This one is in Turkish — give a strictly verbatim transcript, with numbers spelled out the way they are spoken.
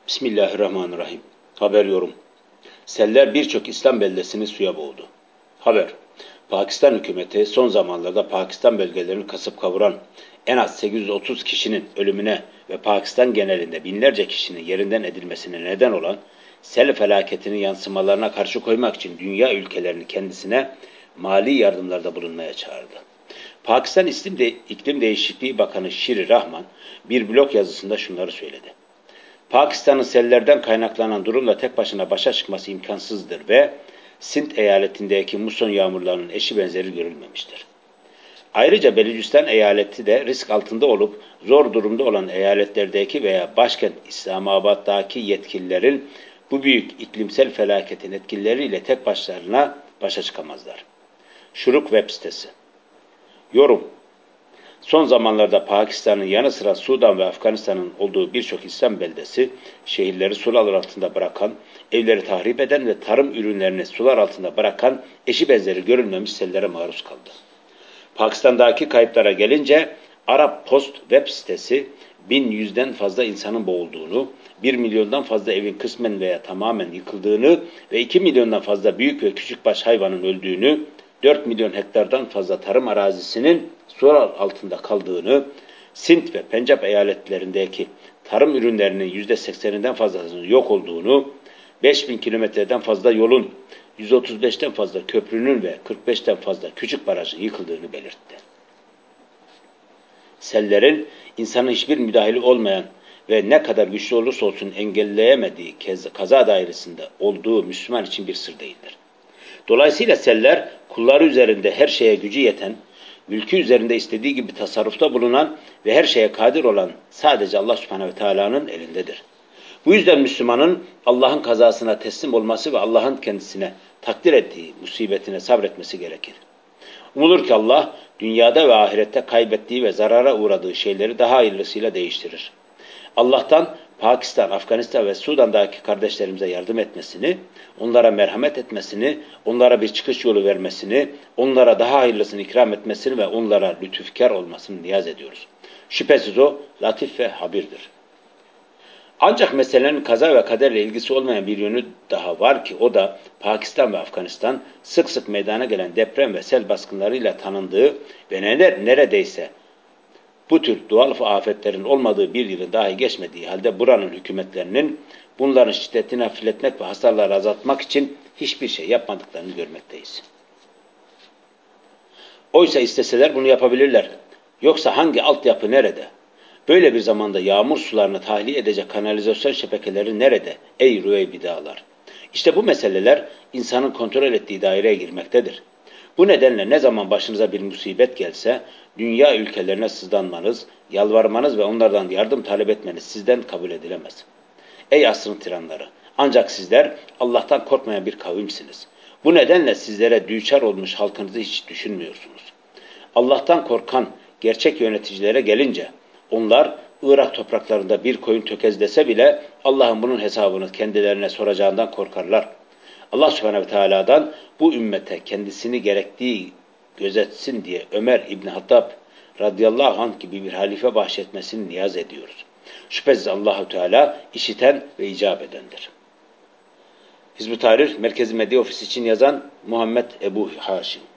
Bismillahirrahmanirrahim. Haber yorum. Seller birçok İslam beldesini suya boğdu. Haber. Pakistan hükümeti son zamanlarda Pakistan bölgelerini kasıp kavuran en az sekiz yüz otuz kişinin ölümüne ve Pakistan genelinde binlerce kişinin yerinden edilmesine neden olan sel felaketinin yansımalarına karşı koymak için dünya ülkelerini kendisine mali yardımlarda bulunmaya çağırdı. Pakistan İklim Değişikliği Bakanı Şiri Rahman bir blog yazısında şunları söyledi. Pakistan'ın sellerden kaynaklanan durumla tek başına başa çıkması imkansızdır ve Sindh eyaletindeki muson yağmurlarının eşi benzeri görülmemiştir. Ayrıca Belucistan eyaleti de risk altında olup zor durumda olan eyaletlerdeki veya başkent İslamabad'daki yetkililerin bu büyük iklimsel felaketin etkileriyle tek başlarına başa çıkamazlar. Şuruk web sitesi. Yorum. Son zamanlarda Pakistan'ın yanı sıra Sudan ve Afganistan'ın olduğu birçok İslam beldesi, şehirleri sular altında bırakan, evleri tahrip eden ve tarım ürünlerini sular altında bırakan eşi benzeri görülmemiş sellere maruz kaldı. Pakistan'daki kayıplara gelince, Arap Post web sitesi, bin yüzden fazla insanın boğulduğunu, bir milyondan fazla evin kısmen veya tamamen yıkıldığını ve iki milyondan fazla büyük ve küçükbaş hayvanın öldüğünü, dört milyon hektardan fazla tarım arazisinin sular altında kaldığını, Sindh ve Pencap eyaletlerindeki tarım ürünlerinin yüzde sekseninden fazlasının yok olduğunu, beş bin kilometreden fazla yolun, yüz otuz beşten fazla köprünün ve kırk beşten fazla küçük barajın yıkıldığını belirtti. Sellerin insanın hiçbir müdahili olmayan ve ne kadar güçlü olursa olsun engelleyemediği kaza dairesinde olduğu Müslüman için bir sır değildir. Dolayısıyla seller kulları üzerinde her şeye gücü yeten, mülkü üzerinde istediği gibi tasarrufta bulunan ve her şeye kadir olan sadece Allah Subhanahu ve Teala'nın elindedir. Bu yüzden Müslümanın Allah'ın kazasına teslim olması ve Allah'ın kendisine takdir ettiği musibetine sabretmesi gerekir. Umulur ki Allah dünyada ve ahirette kaybettiği ve zarara uğradığı şeyleri daha hayırlısıyla değiştirir. Allah'tan Pakistan, Afganistan ve Sudan'daki kardeşlerimize yardım etmesini, onlara merhamet etmesini, onlara bir çıkış yolu vermesini, onlara daha hayırlısını ikram etmesini ve onlara lütufkar olmasını niyaz ediyoruz. Şüphesiz o latif ve habirdir. Ancak meselenin kaza ve kaderle ilgisi olmayan bir yönü daha var ki o da Pakistan ve Afganistan sık sık meydana gelen deprem ve sel baskınlarıyla tanındığı ve neredeyse bu tür doğal afetlerin olmadığı bir yılın dahi geçmediği halde buranın hükümetlerinin bunların şiddetini hafifletmek ve hasarları azaltmak için hiçbir şey yapmadıklarını görmekteyiz. Oysa isteseler bunu yapabilirler. Yoksa hangi altyapı nerede? Böyle bir zamanda yağmur sularını tahliye edecek kanalizasyon şebekeleri nerede? Ey rüveybidalar! İşte bu meseleler insanın kontrol ettiği daireye girmektedir. Bu nedenle ne zaman başınıza bir musibet gelse, dünya ülkelerine sızlanmanız, yalvarmanız ve onlardan yardım talep etmeniz sizden kabul edilemez. Ey asrın tiranları! Ancak sizler Allah'tan korkmayan bir kavimsiniz. Bu nedenle sizlere düçar olmuş halkınızı hiç düşünmüyorsunuz. Allah'tan korkan gerçek yöneticilere gelince, onlar Irak topraklarında bir koyun tökezlese bile Allah'ın bunun hesabını kendilerine soracağından korkarlar. Allah Subhanahu ve Teala'dan bu ümmete kendisini gerektiği gözetsin diye Ömer İbni Hattab radıyallahu anh gibi bir halife bahşetmesini niyaz ediyoruz. Şüphesiz Allah-u Teala işiten ve icap edendir. Hizb-ı Tahrir Merkezi Medya Ofisi için yazan Muhammed Ebu Haşim.